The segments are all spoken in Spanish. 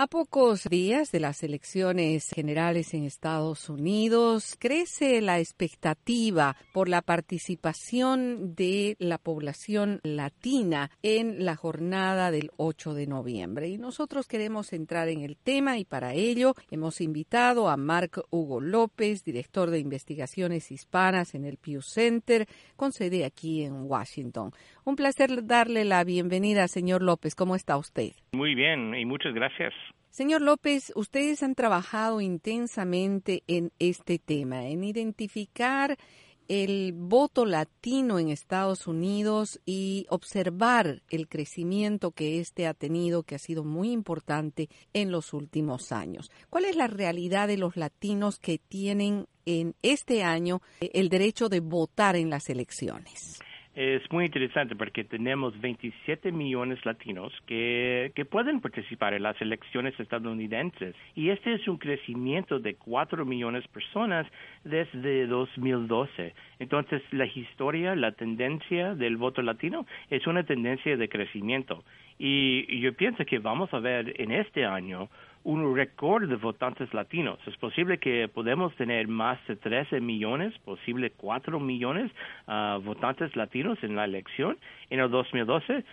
A pocos días de las elecciones generales en Estados Unidos, crece la expectativa por la participación de la población latina en la jornada del 8 de noviembre. Y nosotros queremos entrar en el tema y para ello hemos invitado a Mark Hugo López, director de investigaciones hispanas en el Pew Center, con sede aquí en Washington. Un placer darle la bienvenida, señor López. ¿Cómo está usted? Muy bien y muchas gracias. Señor López, ustedes han trabajado intensamente en este tema, en identificar el voto latino en Estados Unidos y observar el crecimiento que éste ha tenido, que ha sido muy importante en los últimos años. ¿Cuál es la realidad de los latinos que tienen en este año el derecho de votar en las elecciones? Es muy interesante porque tenemos 27 millones latinos que pueden participar en las elecciones estadounidenses y este es un crecimiento de 4 millones de personas desde 2012. Entonces, la historia, la tendencia del voto latino es una tendencia de crecimiento y yo pienso que vamos a ver en este año un récord de votantes latinos. Es posible que podemos tener más de 13 millones, posible 4 millones votantes latinos en la elección. En el 2012,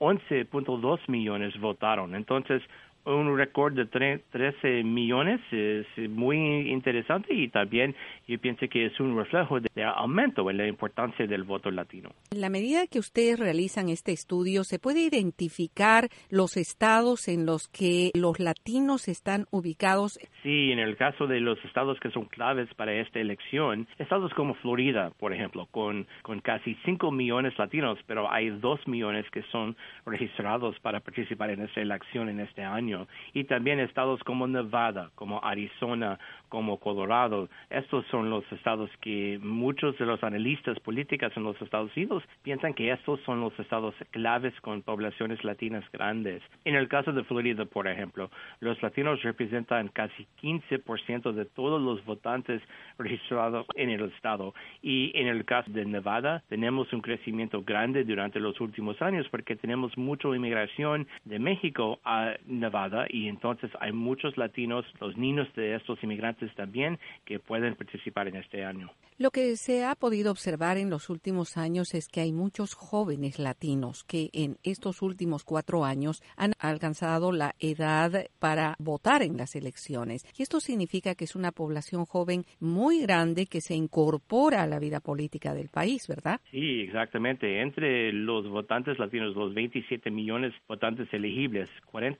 11.2 millones votaron. Entonces, un récord de 13 millones es muy interesante y también yo pienso que es un reflejo de aumento en la importancia del voto latino. En la medida que ustedes realizan este estudio, ¿se puede identificar los estados en los que los latinos están ubicados? Sí, en el caso de los estados que son claves para esta elección, estados como Florida, por ejemplo, con casi 5 millones latinos, pero hay 2 millones que son registrados para participar en esta elección en este año. Y también estados como Nevada, como Arizona, como Colorado. Estos son los estados que muchos de los analistas políticos en los Estados Unidos piensan que estos son los estados claves con poblaciones latinas grandes. En el caso de Florida, por ejemplo, los latinos representan casi 15% de todos los votantes registrados en el estado. Y en el caso de Nevada, tenemos un crecimiento grande durante los últimos años porque tenemos mucha inmigración de México a Nevada y entonces hay muchos latinos, los niños de estos inmigrantes también, que pueden participar en este año. Lo que se ha podido observar en los últimos años es que hay muchos jóvenes latinos que en estos últimos 4 años han alcanzado la edad para votar en las elecciones. Y esto significa que es una población joven muy grande que se incorpora a la vida política del país, ¿verdad? Sí, exactamente. Entre los votantes latinos, los 27 millones de votantes elegibles,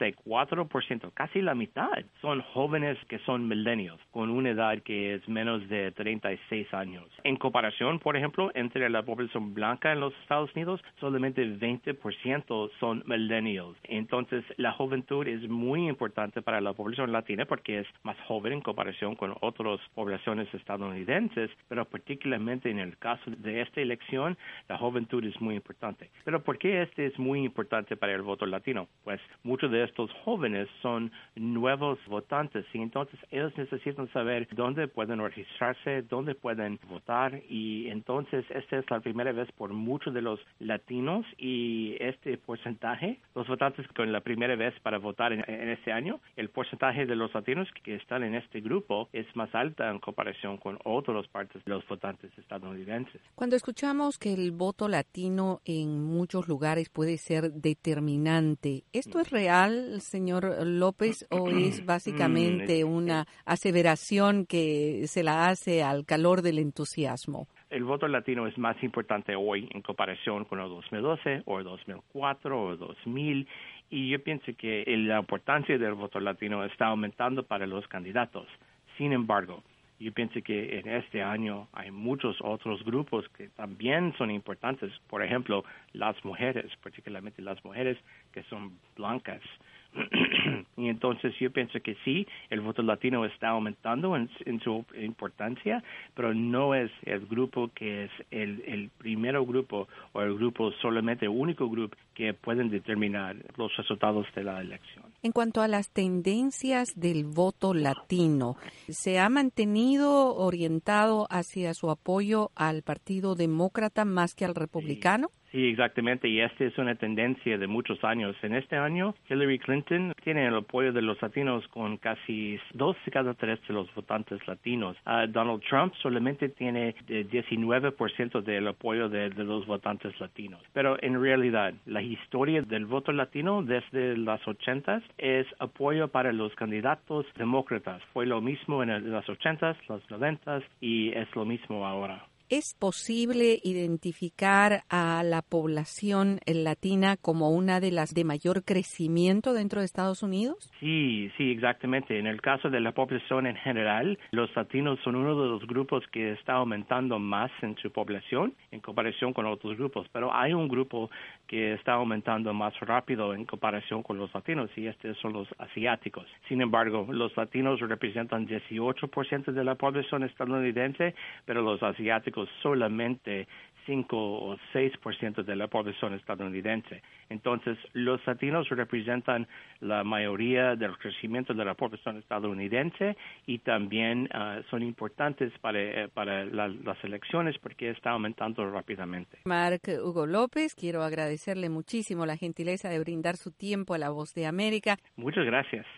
44%, casi la mitad, son jóvenes que son millennials, con una edad que es menos de 36 años. En comparación, por ejemplo, entre la población blanca en los Estados Unidos, solamente 20% son millennials. Entonces, la juventud es muy importante para la población latina porque es más joven en comparación con otras poblaciones estadounidenses, pero particularmente en el caso de esta elección, la juventud es muy importante. Pero ¿por qué este es muy importante para el voto latino? Pues muchos de estos jóvenes son nuevos votantes y entonces ellos necesitan saber dónde pueden registrarse, dónde pueden votar y entonces esta es la primera vez por muchos de los latinos y este porcentaje, los votantes con la primera vez para votar en este año, el porcentaje de los latinos que están en este grupo es más alta en comparación con otras partes de los votantes estadounidenses. Cuando escuchamos que el voto latino en muchos lugares puede ser determinante, ¿esto es real, señor López, o es básicamente una aseveración que se la hace al calor del entusiasmo? El voto latino es más importante hoy en comparación con el 2012 o el 2004 o el 2000 y yo pienso que la importancia del voto latino está aumentando para los candidatos. Sin embargo, yo pienso que en este año hay muchos otros grupos que también son importantes. Por ejemplo, las mujeres, particularmente las mujeres que son blancas. Y entonces yo pienso que sí, el voto latino está aumentando en su importancia, pero no es el grupo que es el primer grupo o el grupo solamente el único grupo que pueden determinar los resultados de la elección. En cuanto a las tendencias del voto latino, ¿se ha mantenido orientado hacia su apoyo al Partido Demócrata más que al Republicano? Sí, exactamente, y esta es una tendencia de muchos años. En este año, Hillary Clinton tiene el apoyo de los latinos con casi 2 de cada 3 de los votantes latinos. Donald Trump solamente tiene 19% del apoyo de los votantes latinos. Pero en realidad, la historia del voto latino desde las 80s es apoyo para los candidatos demócratas. Fue lo mismo en las 80s, las 90s y es lo mismo ahora. ¿Es posible identificar a la población latina como una de las de mayor crecimiento dentro de Estados Unidos? Sí, exactamente. En el caso de la población en general, los latinos son uno de los grupos que está aumentando más en su población en comparación con otros grupos, pero hay un grupo que está aumentando más rápido en comparación con los latinos y estos son los asiáticos. Sin embargo, los latinos representan 18% de la población estadounidense, pero los asiáticos solamente 5 o 6% de la población estadounidense. Entonces, los latinos representan la mayoría del crecimiento de la población estadounidense y también son importantes para las elecciones porque está aumentando rápidamente. Mark Hugo López, quiero agradecerle muchísimo la gentileza de brindar su tiempo a La Voz de América. Muchas gracias.